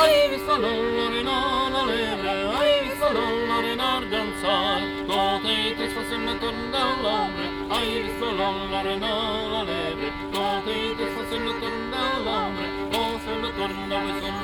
Hai visto l'olorino, la lepre, hai visto l'olorino danzare, tutte i tuoi spassi torno dall'ombre, hai visto l'olorino, la lepre, tutte i tuoi spassi torno dall'ombre, o se ne torno dove sono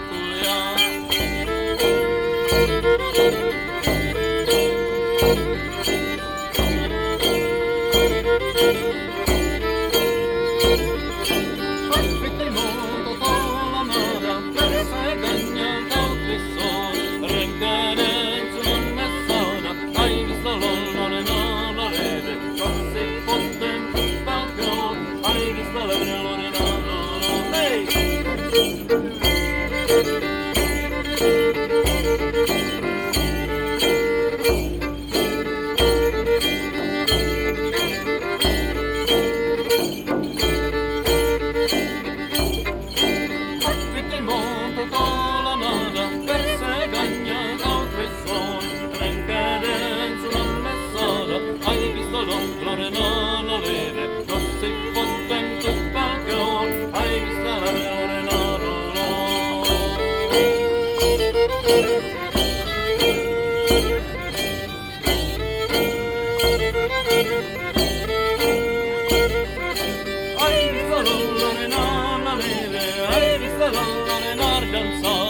Hai visto l'olore nella neve, hai visto l'olore nel danzare.